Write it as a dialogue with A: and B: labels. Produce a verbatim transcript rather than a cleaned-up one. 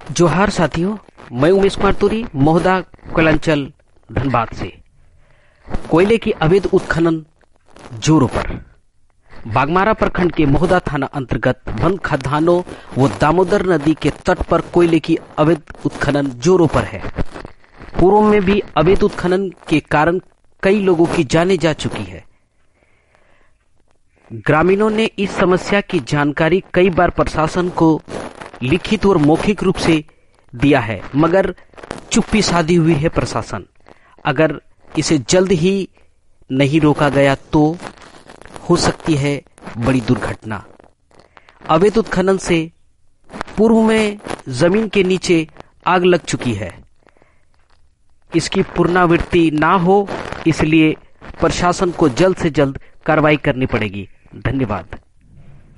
A: जोहार साथियों, मैं उमेश कुमार तुरी मोहदा कोयलांचल धनबाद से। कोयले की अवैध उत्खनन जोरों पर। बागमारा प्रखंड के मोहदा थाना अंतर्गत बंद खदानों व दामोदर नदी के तट पर कोयले की अवैध उत्खनन जोरों पर है। पूर्व में भी अवैध उत्खनन के कारण कई लोगों की जानें जा चुकी है। ग्रामीणों ने इस समस्या की जानकारी कई बार प्रशासन को लिखित और मौखिक रूप से दिया है, मगर चुप्पी साधी हुई है प्रशासन। अगर इसे जल्द ही नहीं रोका गया तो हो सकती है बड़ी दुर्घटना। अवैध उत्खनन से पूर्व में जमीन के नीचे आग लग चुकी है। इसकी पुनरावृत्ति ना हो, इसलिए प्रशासन को जल्द से जल्द कार्रवाई करनी पड़ेगी। धन्यवाद।